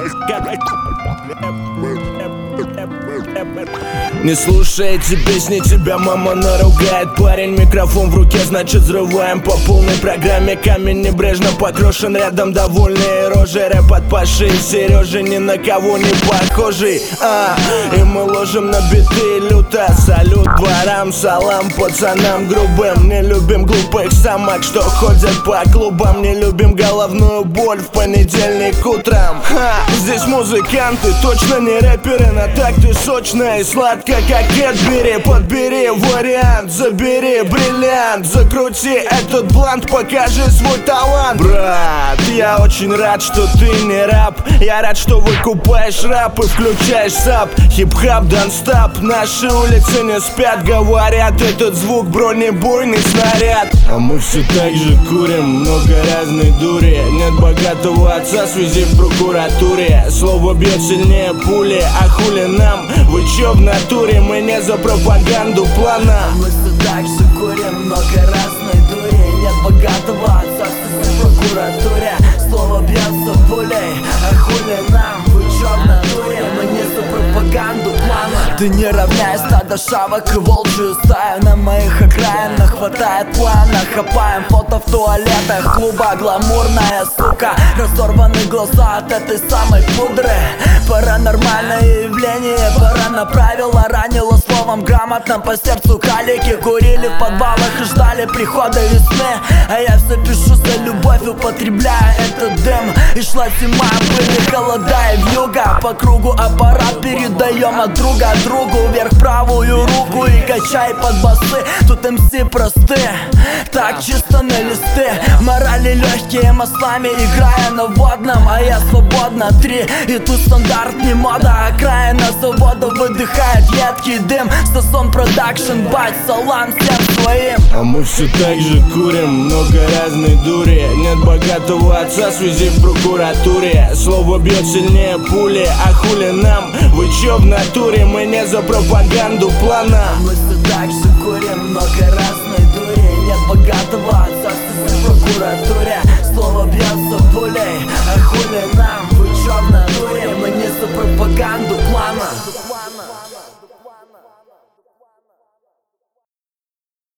Не слушай эти песни, тебя мама наругает. Парень, микрофон в руке, значит взрываем по полной программе. Камень небрежно покрошен, рядом довольные рожи. Рэп от Паши и Сережи, ни на кого не похожий. И мы ложим на биты люто. Салют дворам, салам пацанам грубым. Не любим глупых самок, что ходят по клубам. Не любим головную боль в понедельник утром. Здесь музыканты, точно не рэперы. На такты сочно и сладко, как Кэтбери. Подбери вариант, забери бриллиант. Закрути этот блант, покажи свой талант. Брат, я очень рад, что ты не раб. Я рад, что выкупаешь рэп и включаешь сап. Хип-хап, донстап, наши улицы не спят. Говорят, этот звук бронебойный снаряд. А мы все так же курим, много разной дури. Нет богатого отца, связи в прокуратуре. Слово бьет сильнее пули, а хули нам? Вы чё в натуре, мы не за пропаганду плана. Мы все так же курим, много разной дури. Нет богатого отца, связи в прокуратуре. Слово бьется пулей, а хули нам? Вы чё в натуре, мы не за пропаганду плана. Ты не равняй стадо шавок и волчью стаю. На моих окраинах хватает плана. Хапаем фото в туалетах клуба. Гламурная сука, разорваны глаза от этой самой пудры. Паранормальное явление, пора на правила. Ранило словом грамотным по сердцу калики. Курили в подвалах и ждали прихода весны. А я все пишу за любовь, употребляя этот дым. И шла зима, были холода и вьюга. По кругу аппарат передаем от друга другу. Вверх правую руку и качай под басы. Тут МС просты, так чисто на листы. Морали легкие маслами, играя на водном. А я свободна, 3, и тут стандарт не мода. Окраина завода выдыхает едкий дым. Стасон продакшн, бать, салам всем своим. А мы все так же курим, много разной дури. Нет богатого отца, связи в прокуратуре. Слово бьет сильнее пули, а хули нам? Вы чё в натуре, мы не за пропаганду плана. Мы все так же курим, много разной дури. Нет богатого отца, связи в прокуратуре. Слово бьется пулей, а хули нам? Вы чё в натуре, мы не за пропаганду плана.